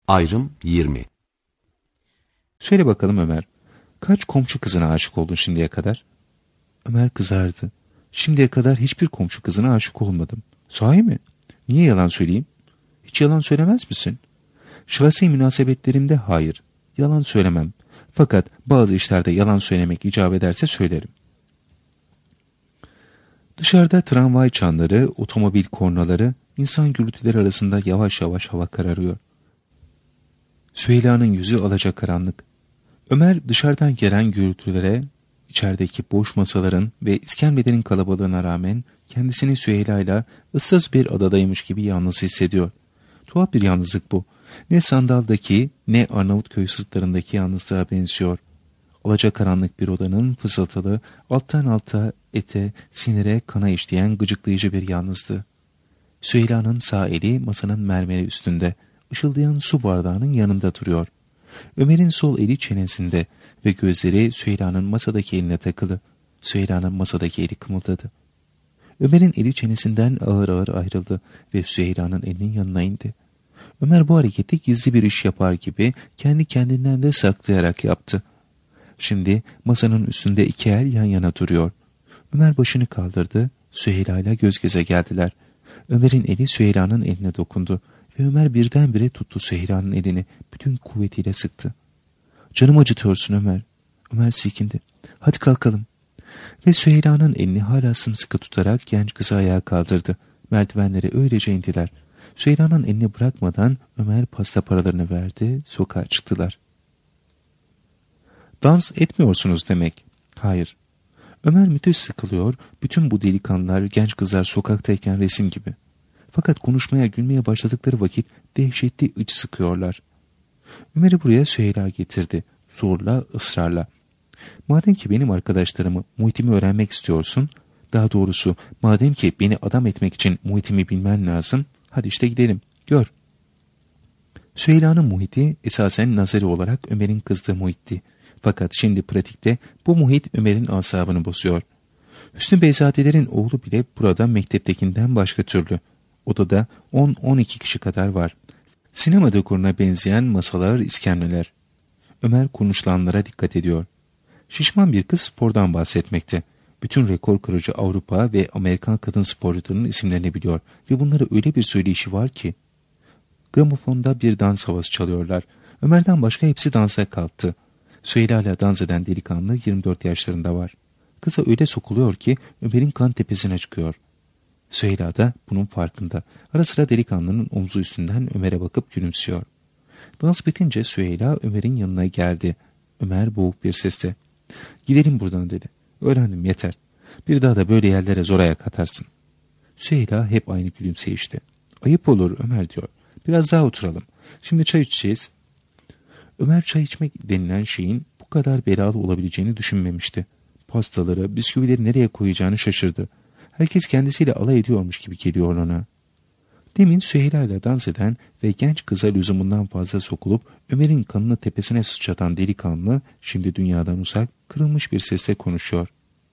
Ayrım 20. Söyle bakalım Ömer, kaç komşu kızına aşık oldun şimdiye kadar? Ömer kızardı. Şimdiye kadar hiçbir komşu kızına aşık olmadım. Sahi mi? Niye yalan söyleyeyim? Hiç yalan söylemez misin? Şahsi münasebetlerimde hayır. Yalan söylemem. Fakat bazı işlerde yalan söylemek icap ederse söylerim. Dışarıda tramvay çanları, otomobil kornaları, insan gürültüleri arasında yavaş yavaş hava kararıyor. Süheyla'nın yüzü alacakaranlık. Ömer dışarıdan gelen gürültülere, içerideki boş masaların ve iskemlelerin kalabalığına rağmen kendisini Süheyla'yla ıssız bir adadaymış gibi yalnız hissediyor. Tuhaf bir yalnızlık bu. Ne Sandal'daki ne Arnavutköy sırtlarındaki yalnızlığa benziyor. Alacakaranlık bir odanın fısıltılı, alttan alta, ete, sinire, kana işleyen gıcıklayıcı bir yalnızlığı. Süheyla'nın sağ eli masanın mermeri üstünde, ışıldayan su bardağının yanında duruyor. Ömer'in sol eli çenesinde ve gözleri Süheyla'nın masadaki eline takılı. Süheyla'nın masadaki eli kımıldadı. Ömer'in eli çenesinden ağır ağır ayrıldı ve Süheyla'nın elinin yanına indi. Ömer bu hareketi gizli bir iş yapar gibi kendi kendinden de saklayarak yaptı. Şimdi masanın üstünde iki el yan yana duruyor. Ömer başını kaldırdı, Süheyla ile göz göze geldiler. Ömer'in eli Süheyla'nın eline dokundu ve Ömer birdenbire tuttu Süheyla'nın elini, bütün kuvvetiyle sıktı. "Canım acıtıyorsun Ömer." Ömer silkindi. "Hadi kalkalım." Ve Süheyla'nın elini hala sımsıkı tutarak genç kızı ayağa kaldırdı. Merdivenlere öylece indiler. Süheyla'nın elini bırakmadan Ömer pasta paralarını verdi, sokağa çıktılar. "Dans etmiyorsunuz demek." "Hayır." Ömer müthiş sıkılıyor, bütün bu delikanlılar, genç kızlar sokaktayken resim gibi. Fakat konuşmaya, gülmeye başladıkları vakit dehşetli iç sıkıyorlar. Ömer'i buraya Süheyla getirdi, zorla, ısrarla. "Madem ki benim arkadaşlarımı, muhitimi öğrenmek istiyorsun, daha doğrusu madem ki beni adam etmek için muhitimi bilmen lazım, hadi işte gidelim, gör." Süheyla'nın muhiti esasen nazari olarak Ömer'in kızdığı muhitti. Fakat şimdi pratikte bu muhit Ömer'in asabını bozuyor. Hüsnü Beyzadelerin oğlu bile burada mekteptekinden başka türlü. Odada 10-12 kişi kadar var. Sinema dekoruna benzeyen masalar, iskemleler. Ömer konuşulanlara dikkat ediyor. Şişman bir kız spordan bahsetmekte. Bütün rekor kırıcı Avrupa ve Amerikan kadın sporcularının isimlerini biliyor ve bunlara öyle bir söyleyişi var ki. Gramofonda bir dans havası çalıyorlar. Ömer'den başka hepsi dansa kalktı. Süheyla ile dans eden delikanlı 24 yaşlarında var. Kıza öyle sokuluyor ki Ömer'in kan tepesine çıkıyor. Süheyla da bunun farkında. Ara sıra delikanlının omzu üstünden Ömer'e bakıp gülümsüyor. Dans bitince Süheyla Ömer'in yanına geldi. Ömer boğuk bir sesle, "Gidelim buradan," dedi. "Öğrendim, yeter. Bir daha da böyle yerlere zor ayak atarsın." Süheyla hep aynı gülümseyişte. "Ayıp olur Ömer," diyor. "Biraz daha oturalım. Şimdi çay içeceğiz." Ömer çay içmek denilen şeyin bu kadar belalı olabileceğini düşünmemişti. Pastaları, bisküvileri nereye koyacağını şaşırdı. Herkes kendisiyle alay ediyormuş gibi geliyor ona. Demin Süheyla ile dans eden ve genç kıza lüzumundan fazla sokulup Ömer'in kanını tepesine sıçratan delikanlı şimdi dünyadan uzak, kırılmış bir sesle konuşuyor.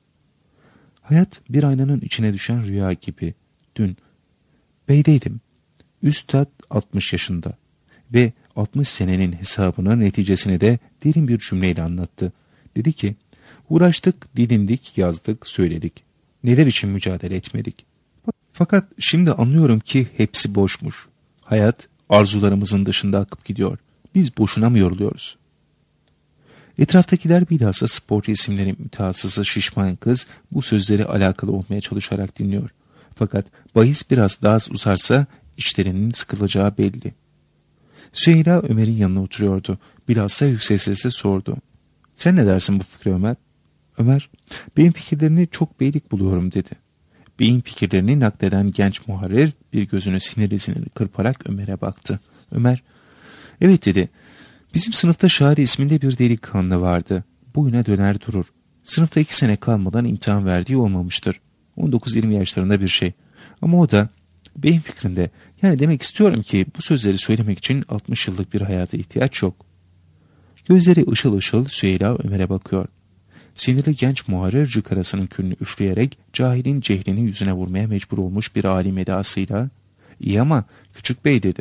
"Hayat bir aynanın içine düşen rüya gibi. Dün beydeydim. Üstad 60 yaşında ve 60 senenin hesabını, neticesini de derin bir cümleyle anlattı. Dedi ki, uğraştık, didindik, yazdık, söyledik. Neler için mücadele etmedik? Fakat şimdi anlıyorum ki hepsi boşmuş. Hayat arzularımızın dışında akıp gidiyor. Biz boşuna mı yoruluyoruz?" Etraftakiler bilhassa sporcu isimlerin mütehassısı şişman kız bu sözleri alakalı olmaya çalışarak dinliyor. Fakat bahis biraz daha uzarsa içlerinin sıkılacağı belli. Süheyla Ömer'in yanına oturuyordu. Bilhassa yüksek sesle sordu. "Sen ne dersin bu fikre Ömer?" Ömer, "Benim fikirlerini çok beylik buluyorum," dedi. Beyin fikirlerini nakleden genç muharrir bir gözünü sinirli kırparak Ömer'e baktı. Ömer, "Evet," dedi. "Bizim sınıfta Şadi isminde bir delikanlı vardı. Boyuna döner durur. Sınıfta 2 sene kalmadan imtihan verdiği olmamıştır. 19-20 yaşlarında bir şey. Ama o da beyin fikrinde, yani demek istiyorum ki bu sözleri söylemek için 60 yıllık bir hayata ihtiyaç yok." Gözleri ışıl ışıl Süheyla Ömer'e bakıyor. Sinirli genç muharrir cıkarasının külünü üfleyerek cahilin cehlini yüzüne vurmaya mecbur olmuş bir alim edasıyla, "İyi ama küçük bey," dedi.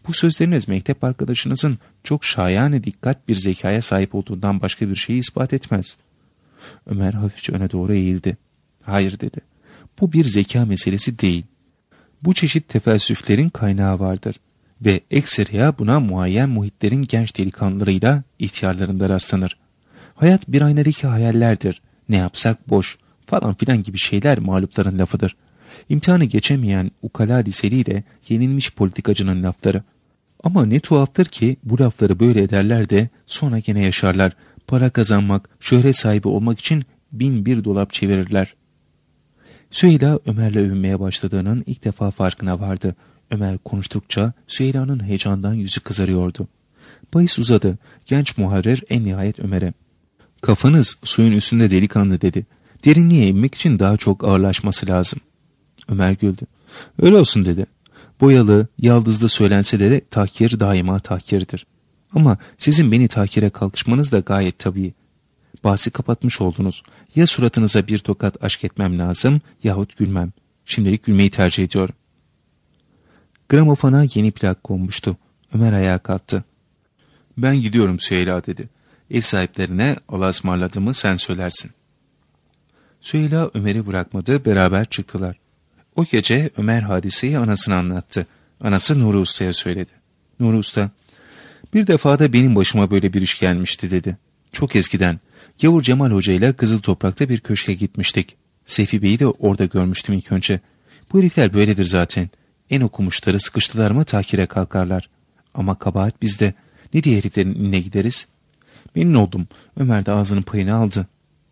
Bu sözleriniz mektep arkadaşınızın çok şayane dikkat bir zekaya sahip olduğundan başka bir şeyi ispat etmez. Ömer hafifçe öne doğru eğildi. Hayır dedi. Bu bir zeka meselesi değil. Bu çeşit tefelsüflerin kaynağı vardır. Ve ekseriya buna muayyen muhitlerin genç delikanlılarıyla ihtiyarlarında rastlanır. Hayat bir aynadaki hayallerdir. Ne yapsak boş falan filan gibi şeyler mağlupların lafıdır. İmtihanı geçemeyen ukala liseliyle yenilmiş politikacının lafları. Ama ne tuhaftır ki bu lafları böyle ederler de sonra gene yaşarlar. Para kazanmak, şöhret sahibi olmak için 1001 dolap çevirirler. Süheyla Ömer'le övünmeye başladığının ilk defa farkına vardı. Ömer konuştukça Süheyla'nın heyecandan yüzü kızarıyordu. Bahis uzadı. Genç muharrir en nihayet Ömer'e: "Kafanız suyun üstünde delikanlı" dedi. "Derinliğe inmek için daha çok ağırlaşması lazım." Ömer güldü. "Öyle olsun" dedi. "Boyalı, yaldızlı söylense de tahkir daima tahkirdir. Ama sizin beni tahkire kalkışmanız da gayet tabii. Bahsi kapatmış oldunuz. Ya suratınıza bir tokat aşk etmem lazım yahut gülmem. Şimdilik gülmeyi tercih ediyorum." Gramofona yeni plak konmuştu. Ömer ayağa kalktı. "Ben gidiyorum Süheyla" dedi. "Ev sahiplerine Allah'a ısmarladığımı sen söylersin." Süheyla Ömer'i bırakmadı, beraber çıktılar. O gece Ömer hadiseyi anasına anlattı. Anası Nuri Usta'ya söyledi. Nuri Usta, "Bir defada benim başıma böyle bir iş gelmişti" dedi. "Çok eskiden Yavur Cemal Hoca ile Kızıl Toprak'ta bir köşke gitmiştik. Seyfi Bey'i de orada görmüştüm ilk önce. Bu herifler böyledir zaten. En okumuşları sıkıştılar mı tahkire kalkarlar. Ama kabahat bizde. Ne diye heriflerin inine gideriz?" Memnun oldum. Ömer de ağzının payını aldı.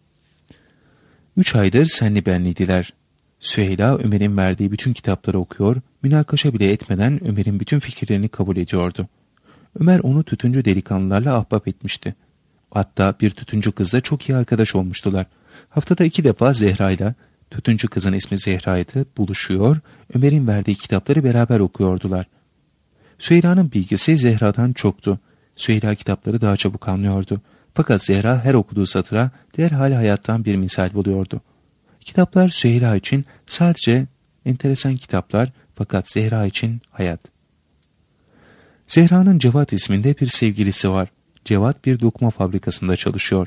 3 aydır senli benliydiler. Süheyla Ömer'in verdiği bütün kitapları okuyor, münakaşa bile etmeden Ömer'in bütün fikirlerini kabul ediyordu. Ömer onu tütüncü delikanlılarla ahbap etmişti. Hatta bir tütüncü kızla çok iyi arkadaş olmuştular. Haftada 2 defa Zehra'yla, tütüncü kızın ismi Zehra'ydı, buluşuyor, Ömer'in verdiği kitapları beraber okuyordular. Süheyla'nın bilgisi Zehra'dan çoktu. Süheyla kitapları daha çabuk anlıyordu. Fakat Zehra her okuduğu satıra derhal hayattan bir misal buluyordu. Kitaplar Süheyla için sadece enteresan kitaplar, fakat Zehra için hayat. Zehra'nın Cevat isminde bir sevgilisi var. Cevat bir dokuma fabrikasında çalışıyor.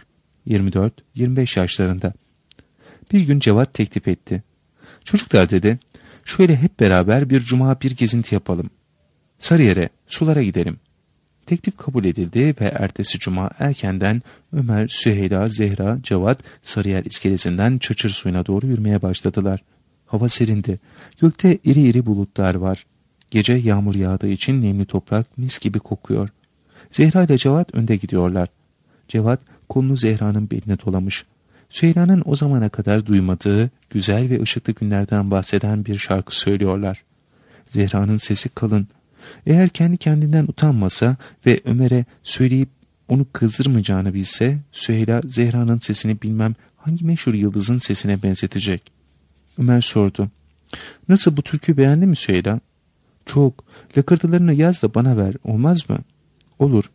24-25 yaşlarında. Bir gün Cevat teklif etti. "Çocuklar" dedi, "şöyle hep beraber bir cuma bir gezinti yapalım. Sarıyer'e, sulara gidelim." Teklif kabul edildi ve ertesi cuma erkenden Ömer, Süheyla, Zehra, Cevat Sarıyer iskelesinden Çırçır suyuna doğru yürümeye başladılar. Hava serindi. Gökte iri iri bulutlar var. Gece yağmur yağdığı için nemli toprak mis gibi kokuyor. Zehra ile Cevat önde gidiyorlar. Cevat kolunu Zehra'nın beline dolamış. Süheyla'nın o zamana kadar duymadığı güzel ve ışıklı günlerden bahseden bir şarkı söylüyorlar. Zehra'nın sesi kalın. Eğer kendi kendinden utanmasa ve Ömer'e söyleyip onu kızdırmayacağını bilse, Süheyla Zehra'nın sesini bilmem hangi meşhur yıldızın sesine benzetecek. Ömer sordu. "Nasıl, bu türküyü beğendin mi Süheyla?" "Çok. Lakırdılarını yaz da bana ver, olmaz mı?" "Olur."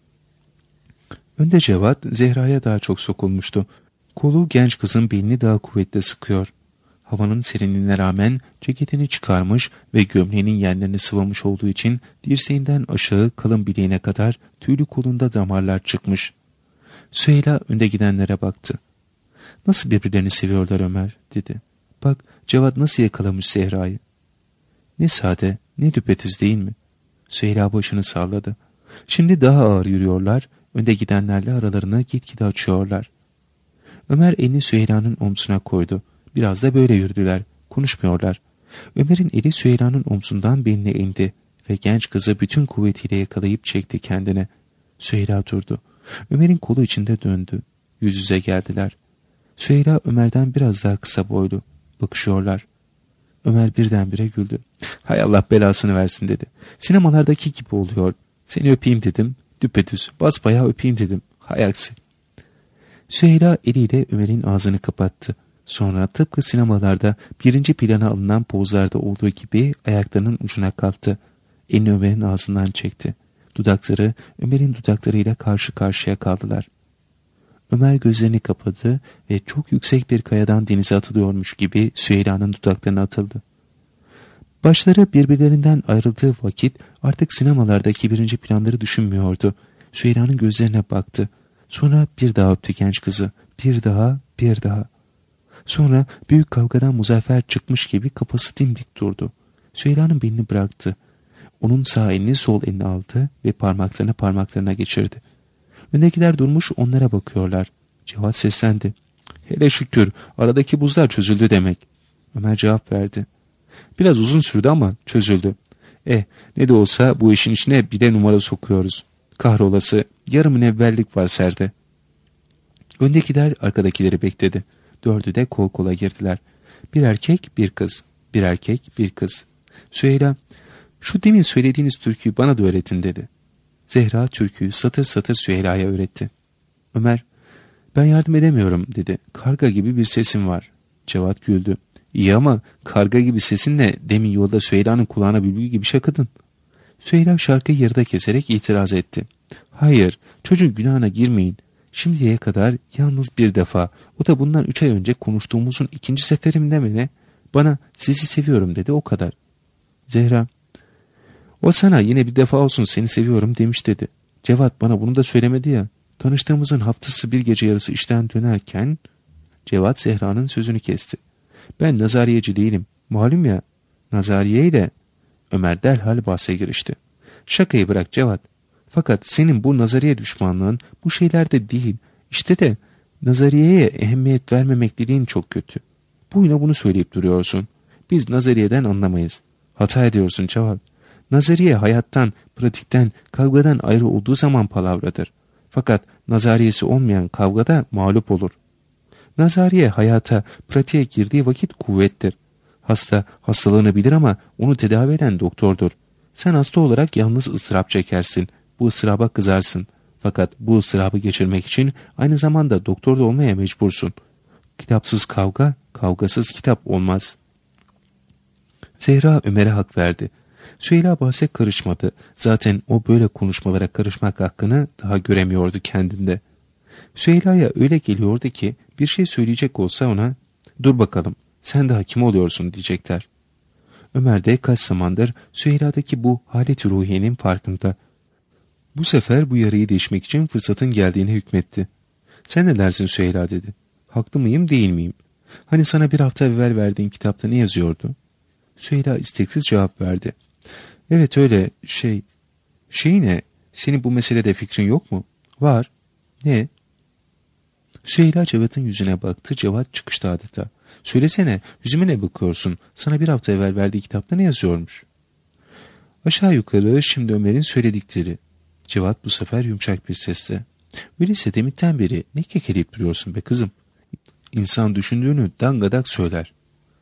Önde Cevat Zehra'ya daha çok sokulmuştu. Kolu genç kızın belini daha kuvvetli sıkıyor. Havanın serinliğine rağmen ceketini çıkarmış ve gömleğinin yenlerini sıvamış olduğu için dirseğinden aşağı kalın bileğine kadar tüylü kolunda damarlar çıkmış. Süheyla önde gidenlere baktı. "Nasıl birbirlerini seviyorlar Ömer?" dedi. "Bak Cevat nasıl yakalamış Zehra'yı." "Ne sade, ne düpedüz değil mi?" Süheyla başını salladı. Şimdi daha ağır yürüyorlar, önde gidenlerle aralarını gitgide açıyorlar. Ömer elini Süheyla'nın omzuna koydu. Biraz da böyle yürüdüler. Konuşmuyorlar. Ömer'in eli Süheyla'nın omzundan beline indi ve genç kızı bütün kuvvetiyle yakalayıp çekti kendine. Süheyla durdu. Ömer'in kolu içinde döndü. Yüz yüze geldiler. Süheyla Ömer'den biraz daha kısa boylu. Bakışıyorlar. Ömer birdenbire güldü. "Hay Allah belasını versin" dedi. "Sinemalardaki gibi oluyor. Seni öpeyim dedim. Düpedüz. Basbayağı öpeyim dedim. Hay aksi." Süheyla eliyle Ömer'in ağzını kapattı. Sonra tıpkı sinemalarda birinci plana alınan pozlarda olduğu gibi ayaklarının ucuna kalktı. Elini Ömer'in ağzından çekti. Dudakları Ömer'in dudaklarıyla karşı karşıya kaldılar. Ömer gözlerini kapadı ve çok yüksek bir kayadan denize atılıyormuş gibi Süheyla'nın dudaklarına atıldı. Başları birbirlerinden ayrıldığı vakit artık sinemalardaki birinci planları düşünmüyordu. Süheyla'nın gözlerine baktı. Sonra bir daha öptü genç kızı. Bir daha, bir daha. Sonra büyük kavgadan muzaffer çıkmış gibi kafası dimdik durdu. Süheyla'nın belini bıraktı. Onun sağ elini sol eline aldı ve parmaklarını parmaklarına geçirdi. Öndekiler durmuş onlara bakıyorlar. Cevat seslendi. Hele şükür aradaki buzlar çözüldü demek. Ömer cevap verdi. Biraz uzun sürdü ama çözüldü. Ne de olsa bu işin içine bir de numara sokuyoruz. Kahrolası yarım münevverlik var serde. Öndekiler arkadakileri bekledi. Dördü de kol kola girdiler. Bir erkek bir kız. Bir erkek bir kız. Süheyla, şu demin söylediğiniz türküyü bana da öğretin dedi. Zehra türküyü satır satır Süheyla'ya öğretti. Ömer, ben yardım edemiyorum dedi. Karga gibi bir sesim var. Cevat güldü. İyi ama karga gibi sesinle demin yolda Süheyla'nın kulağına bülbül gibi şakıdın. Süheyla şarkıyı yarıda keserek itiraz etti. Hayır, çocuğun günahına girmeyin. Şimdiye kadar yalnız bir defa, o da bundan 3 ay önce konuştuğumuzun 2. seferimde mi ne? Bana sizi seviyorum dedi, o kadar. Zehra, o sana yine bir defa olsun seni seviyorum demiş dedi. Cevat bana bunu da söylemedi ya. Tanıştığımızın haftası bir gece yarısı işten dönerken Cevat Zehra'nın sözünü kesti. Ben nazariyeci değilim. Malum ya, nazariye ile Ömer derhal bahse girişti. Şakayı bırak Cevat. Fakat senin bu nazariye düşmanlığın bu şeylerde değil. İşte de nazariyeye ehemmiyet vermemekliliğin çok kötü. Buyuna bunu söyleyip duruyorsun. Biz nazariyeden anlamayız. Hata ediyorsun Cevat. Nazariye hayattan, pratikten, kavgadan ayrı olduğu zaman palavradır. Fakat nazariyesi olmayan kavgada mağlup olur. Nazariye hayata, pratiğe girdiği vakit kuvvettir. Hasta hastalığını bilir ama onu tedavi eden doktordur. Sen hasta olarak yalnız ıstırap çekersin. Bu ıstıraba kızarsın. Fakat bu ıstırabı geçirmek için aynı zamanda doktor da olmaya mecbursun. Kitapsız kavga, kavgasız kitap olmaz. Zehra Ömer'e hak verdi. Süheyla bahse karışmadı. Zaten o böyle konuşmalara karışmak hakkını daha göremiyordu kendinde. Süheyla'ya öyle geliyordu ki bir şey söyleyecek olsa ona ''Dur bakalım, sen daha kim oluyorsun?'' diyecekler. Ömer de kaç zamandır Süheyla'daki bu halet-i ruhiyenin farkında. Bu sefer bu yarayı değişmek için fırsatın geldiğine hükmetti. ''Sen ne dersin Süheyla?'' dedi. ''Haklı mıyım değil miyim? Hani sana bir hafta evvel verdiğim kitapta ne yazıyordu?'' Süheyla isteksiz cevap verdi. ''Evet öyle şey. Şey ne? Senin bu meselede fikrin yok mu?'' ''Var.'' ''Ne?'' Süheyla Cevat'ın yüzüne baktı. Cevat çıkıştı adeta. ''Söylesene, yüzüme ne bakıyorsun? Sana bir hafta evvel verdiği kitapta ne yazıyormuş?'' ''Aşağı yukarı şimdi Ömer'in söyledikleri.'' Cevat bu sefer yumuşak bir sesle. ''Öyleyse demitten beri ne kekeleyip duruyorsun be kızım? İnsan düşündüğünü dangadak söyler.''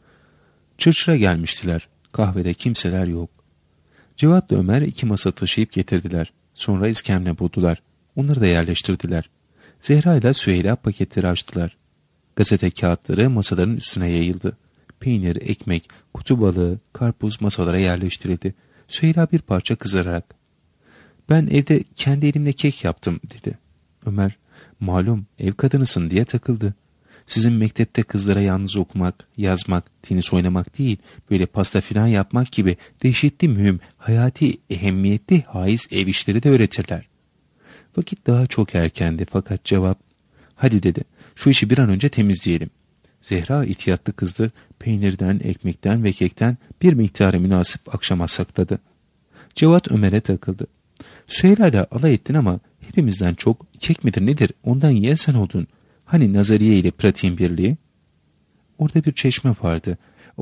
Çırçıra gelmiştiler. Kahvede kimseler yok. Cevat'la Ömer 2 masa taşıyıp getirdiler. Sonra iskemle buldular. Onları da yerleştirdiler. Zehra ile Süheyla paketleri açtılar. Gazete kağıtları masaların üstüne yayıldı. Peynir, ekmek, kutu balığı, karpuz masalara yerleştirildi. Süheyla bir parça kızararak ''Ben evde kendi elimle kek yaptım.'' dedi. Ömer ''Malum ev kadınısın.'' diye takıldı. ''Sizin mektepte kızlara yalnız okumak, yazmak, tenis oynamak değil, böyle pasta filan yapmak gibi dehşetli mühim, hayati, ehemmiyetli haiz ev işleri de öğretirler.'' Vakit daha çok erkendi fakat cevap ''Hadi'' dedi. ''Şu işi bir an önce temizleyelim.'' Zehra ihtiyatlı kızdır. Peynirden, ekmekten ve kekten bir miktarı münasip akşama sakladı. Cevat Ömer'e takıldı. ''Süheyla ile alay ettin ama hepimizden çok kek midir nedir ondan yiyen sen oldun. Hani nazariye ile pratiğin birliği?'' Orada bir çeşme vardı.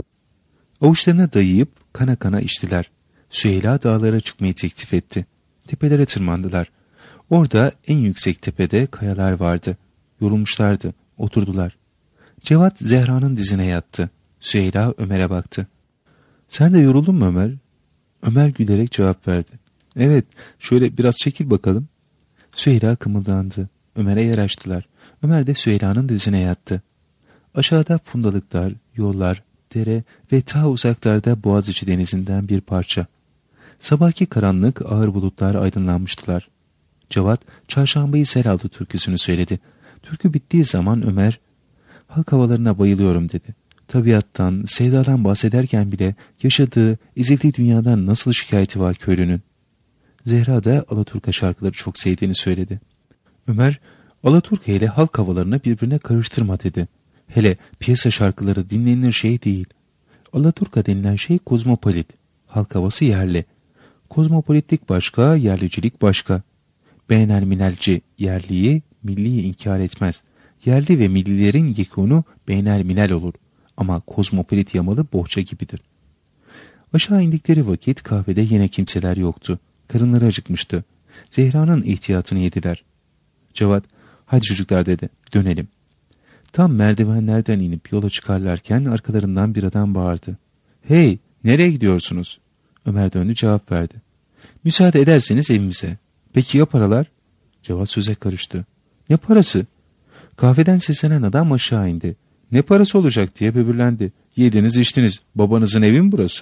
Avuçlarına dayayıp kana kana içtiler. Süheyla dağlara çıkmayı teklif etti. Tepelere tırmandılar. Orada en yüksek tepede kayalar vardı. Yorulmuşlardı. Oturdular. Cevat Zehra'nın dizine yattı. Süheyla Ömer'e baktı. ''Sen de yoruldun mu Ömer?'' Ömer gülerek cevap verdi. ''Evet, şöyle biraz çekil bakalım.'' Süheyla kımıldandı. Ömer'e yer açtılar. Ömer de Süheyla'nın dizine yattı. Aşağıda fundalıklar, yollar, dere ve ta uzaklarda Boğaziçi denizinden bir parça. Sabahki karanlık ağır bulutlar aydınlanmıştılar. Cevat, Çarşambayı sel aldı türküsünü söyledi. Türkü bittiği zaman Ömer, ''Halk havalarına bayılıyorum.'' dedi. Tabiattan, sevdadan bahsederken bile yaşadığı, ezildiği dünyadan nasıl şikayeti var köylünün. Zehra da Alaturka şarkıları çok sevdiğini söyledi. Ömer, Alaturka ile halk havalarını birbirine karıştırma dedi. Hele piyasa şarkıları dinlenilir şey değil. Alaturka denilen şey kozmopolit, halk havası yerli. Kozmopolitlik başka, yerlicilik başka. Beynelmilelci yerliyi, milliyi inkar etmez. Yerli ve millilerin yekûnu beynelmilel olur. Ama kozmopolit yamalı bohça gibidir. Aşağı indikleri vakit kahvede yine kimseler yoktu. Karınları acıkmıştı. Zehra'nın ihtiyatını yediler. Cevat, hadi çocuklar dedi, dönelim. Tam merdivenlerden inip yola çıkarlarken arkalarından bir adam bağırdı. Hey, nereye gidiyorsunuz? Ömer döndü, cevap verdi. Müsaade ederseniz evimize. Peki ya paralar? Cevat söze karıştı. Ne parası? Kahveden seslenen adam aşağı indi. Ne parası olacak diye böbürlendi. Yediniz içtiniz. Babanızın evi mi burası?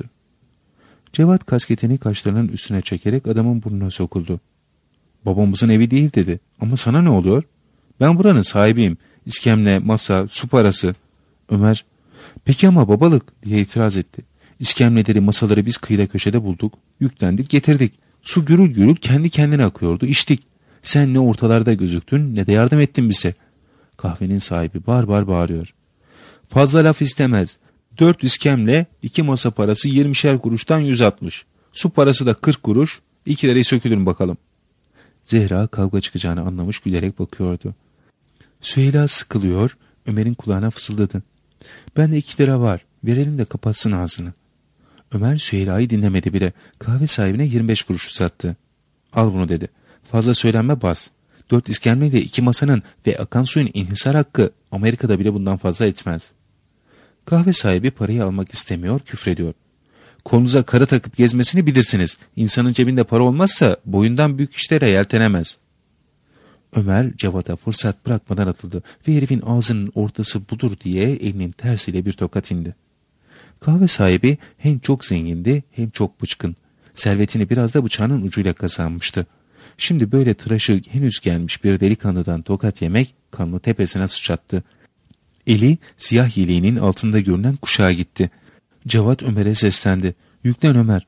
Cevat kasketini kaşlarının üstüne çekerek adamın burnuna sokuldu. Babamızın evi değil dedi. Ama sana ne oluyor? Ben buranın sahibiyim. İskemle, masa, su parası. Ömer, peki ama babalık diye itiraz etti. İskemleleri, masaları biz kıyıda köşede bulduk. Yüklendik, getirdik. Su gürül gürül kendi kendine akıyordu. İçtik. Sen ne ortalarda gözüktün ne de yardım ettin bize. Kahvenin sahibi bar bar bağırıyor. Fazla laf istemez. 4 iskemle 2 masa parası 20'şer kuruştan 160. Su parası da 40 kuruş. 2 lirayı sökülün bakalım. Zehra kavga çıkacağını anlamış gülerek bakıyordu. Süheyla sıkılıyor, Ömer'in kulağına fısıldadı. Bende 2 lira var, verelim de kapatsın ağzını. Ömer Süheyla'yı dinlemedi bile. Kahve sahibine 25 kuruş uzattı. Al bunu dedi. Fazla söylenme bas. 4 iskemleyle 2 masanın ve akan suyun inhisar hakkı Amerika'da bile bundan fazla etmez. Kahve sahibi parayı almak istemiyor, küfrediyor. Kolunuza karı takıp gezmesini bilirsiniz. İnsanın cebinde para olmazsa boyundan büyük işlere yeltenemez. Ömer Cevat'a fırsat bırakmadan atıldı ve herifin ağzının ortası budur diye elinin tersiyle bir tokat indi. Kahve sahibi hem çok zengindi hem çok bıçkın. Servetini biraz da bıçağının ucuyla kazanmıştı. Şimdi böyle tıraşı henüz gelmiş bir delikanlıdan tokat yemek kanlı tepesine sıçrattı. Eli siyah yeleğinin altında görünen kuşağa gitti. Cevat Ömer'e seslendi. Yüklen Ömer.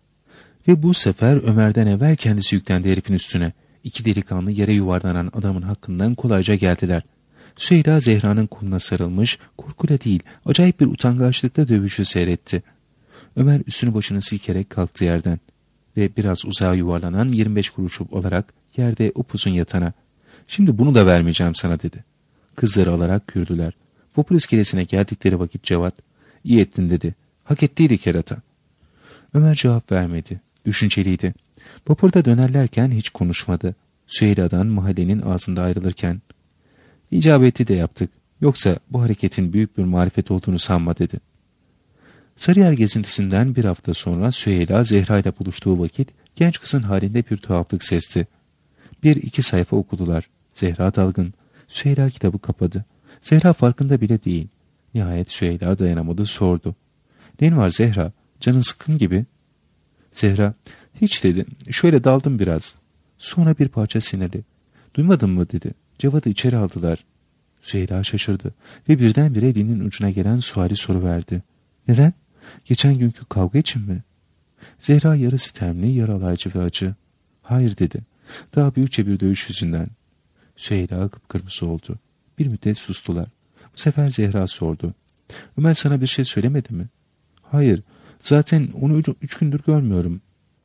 Ve bu sefer Ömer'den evvel kendisi yüklendi herifin üstüne. 2 delikanlı yere yuvarlanan adamın hakkından kolayca geldiler. Süheyla Zehra'nın koluna sarılmış, korkuyla değil, acayip bir utangaçlıkla dövüşü seyretti. Ömer üstünü başını silkerek kalktı yerden ve biraz uzağa yuvarlanan 25 kuruşu olarak yerde upuzun yatana. Şimdi bunu da vermeyeceğim sana dedi. Kızları alarak yürüdüler. Vapur iskelesine geldikleri vakit Cevat, iyi ettin dedi. Hak ettiydi kerata. Ömer cevap vermedi. Düşünceliydi. Vapurda dönerlerken hiç konuşmadı. Süheyla'dan mahallenin ağzında ayrılırken, İcabeti de yaptık. Yoksa bu hareketin büyük bir marifet olduğunu sanma dedi. Sarıyer gezintisinden bir hafta sonra Süheyla Zehra ile buluştuğu vakit genç kızın halinde bir tuhaflık sesti. 1-2 sayfa okudular. Zehra dalgın. Süheyla kitabı kapadı. Zehra farkında bile değil. Nihayet Süheyla dayanamadı, sordu. "Neyin var Zehra? Canın sıkkın gibi." Zehra, "Hiç" dedi. "Şöyle daldım biraz." Sonra bir parça sinirli. "Duymadın mı?" dedi. Cevat'ı içeri aldılar. Süheyla şaşırdı ve birdenbire dilinin ucuna gelen suali soruverdi. "Neden? Geçen günkü kavga için mi?" Zehra yarı sitemli, yarı alaycı ve acı. "Hayır" dedi. "Daha büyükçe bir dövüş yüzünden." Süheyla kıpkırmızı oldu. Bir müddet sustular. Bu sefer Zehra sordu. "Ömer sana bir şey söylemedi mi?" "Hayır. Zaten onu 3 gündür görmüyorum.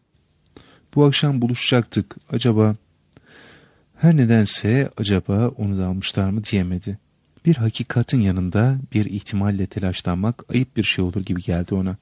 Bu akşam buluşacaktık. Acaba..." Her nedense acaba onu da almışlar mı diyemedi. Bir hakikatin yanında bir ihtimalle telaşlanmak ayıp bir şey olur gibi geldi ona.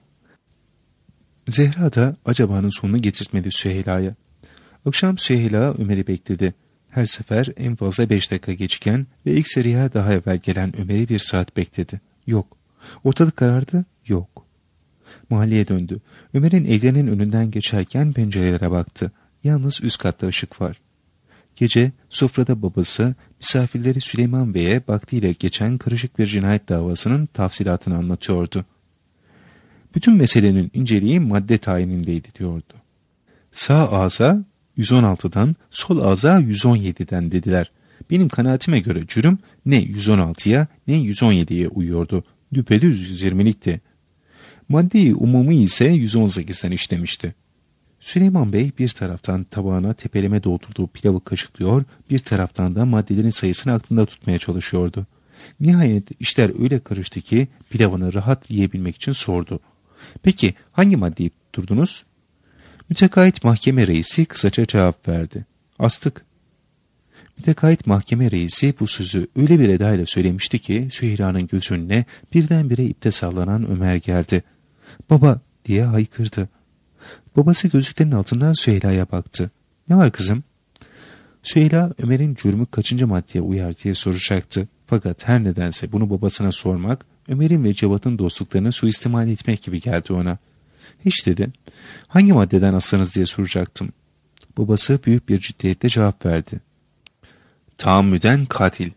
Zehra da acabanın sonunu getirtmedi Süheyla'ya. Akşam Süheyla Ömer'i bekledi. Her sefer en fazla 5 dakika geçken ve ilk seriye daha evvel gelen Ömer'i 1 saat bekledi. Yok. Ortalık karardı. Yok. Mahalleye döndü. Ömer'in evlerinin önünden geçerken pencerelere baktı. Yalnız üst katta ışık var. Gece sofrada babası misafirleri Süleyman Bey'e vaktiyle geçen karışık bir cinayet davasının tafsilatını anlatıyordu. Bütün meselenin inceliği madde tayinindeydi diyordu. Sağ ağza 116'dan, sol ağza 117'den dediler. Benim kanaatime göre cürüm ne 116'ya ne 117'ye uyuyordu. Düpedüz 120'likti. Maddi umumi ise 118'den işlemişti. Süleyman Bey bir taraftan tabağına tepeleme doldurduğu pilavı kaşıklıyor, bir taraftan da maddelerin sayısını aklında tutmaya çalışıyordu. Nihayet işler öyle karıştı ki pilavını rahat yiyebilmek için sordu. Peki hangi maddeyi tutturdunuz? Müteahhit mahkeme reisi kısaca cevap verdi. Astık. Müteahhit mahkeme reisi bu sözü öyle bir edayla söylemişti ki Süheyla'nın göz önüne birdenbire ipte sallanan Ömer geldi. Baba diye haykırdı. Babası gözlüklerin altından Süheyla'ya baktı. Ne var kızım? Süheyla Ömer'in cürmü kaçıncı maddeye uyar diye soracaktı. Fakat her nedense bunu babasına sormak, Ömer'in ve Cevat'ın dostluklarını suistimal etmek gibi geldi ona. Hiç dedi. Hangi maddeden aslanız diye soracaktım. Babası büyük bir ciddiyetle cevap verdi. Taammüden katil.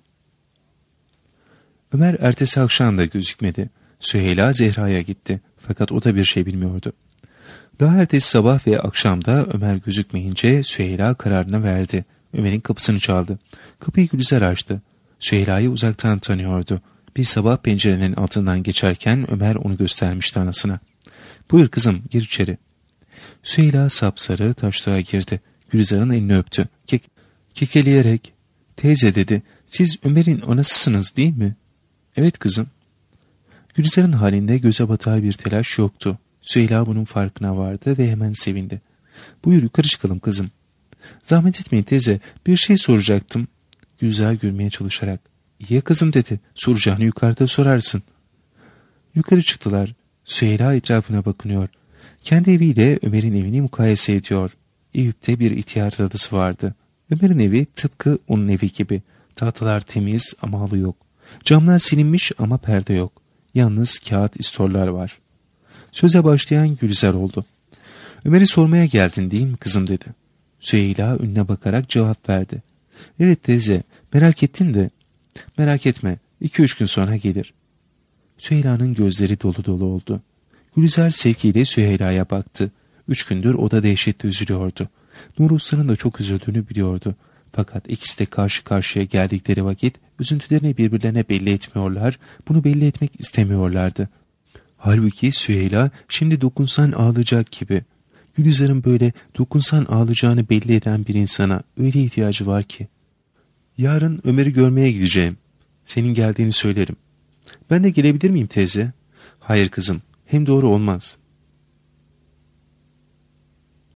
Ömer ertesi akşam da gözükmedi. Süheyla Zehra'ya gitti. Fakat o da bir şey bilmiyordu. Daha ertesi sabah ve akşamda Ömer gözükmeyince Süheyla kararını verdi. Ömer'in kapısını çaldı. Kapıyı Gülizar açtı. Süheyla'yı uzaktan tanıyordu. Bir sabah pencerenin altından geçerken Ömer onu göstermişti anasına. Buyur kızım, gir içeri. Süheyla sapsarı taşlığa girdi. Gülizar'ın elini öptü. Kekeleyerek, teyze dedi, siz Ömer'in anasısınız değil mi? Evet kızım. Gülizar'ın halinde göze batar bir telaş yoktu. Süheyla bunun farkına vardı ve hemen sevindi. Buyur yukarı çıkalım kızım. Zahmet etmeyin teyze, bir şey soracaktım. Gülizar gülmeye çalışarak. İyi kızım dedi, soracağını yukarıda sorarsın. Yukarı çıktılar. Süheyla etrafına bakınıyor. Kendi eviyle Ömer'in evini mukayese ediyor. Eyüp'te bir ihtiyar dadısı vardı. Ömer'in evi tıpkı onun evi gibi. Tahtalar temiz ama halı yok. Camlar silinmiş ama perde yok. Yalnız kağıt istorlar var. Söze başlayan Gülizar oldu. Ömer'i sormaya geldin değil mi kızım dedi. Süheyla önüne bakarak cevap verdi. Evet teyze, merak ettin de. Merak etme, 2-3 gün sonra gelir. Süheyla'nın gözleri dolu dolu oldu. Gülizar sevgiyle Süheyla'ya baktı. 3 gündür o da dehşetle üzülüyordu. Nur Usta'nın da çok üzüldüğünü biliyordu. Fakat ikisi de karşı karşıya geldikleri vakit üzüntülerini birbirlerine belli etmiyorlar, bunu belli etmek istemiyorlardı. Halbuki Süheyla şimdi dokunsan ağlayacak gibi. Gülizar'ın böyle dokunsan ağlayacağını belli eden bir insana öyle ihtiyacı var ki. Yarın Ömer'i görmeye gideceğim. Senin geldiğini söylerim. Ben de gelebilir miyim teyze? Hayır kızım, hem doğru olmaz.